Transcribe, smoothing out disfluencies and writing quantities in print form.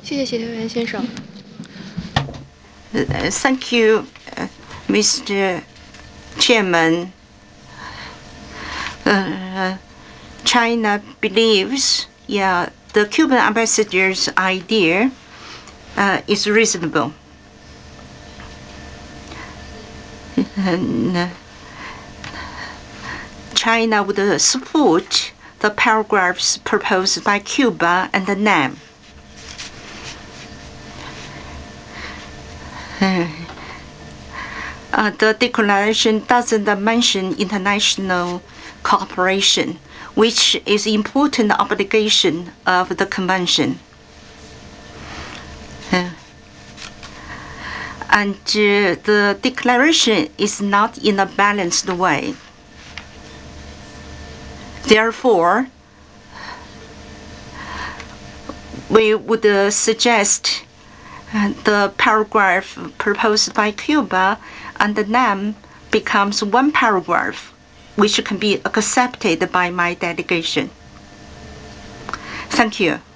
谢谢协调员先生。 Thank you, Mr. Chairman. China believes, the Cuban ambassador's idea is reasonable. And China would support the paragraphs proposed by Cuba and NAM. The declaration doesn't mention international cooperation, which is an important obligation of the convention. And the declaration is not in a balanced way. Therefore, we would suggest the paragraph proposed by Cuba and NAM becomes one paragraph, which can be accepted by my delegation. Thank you.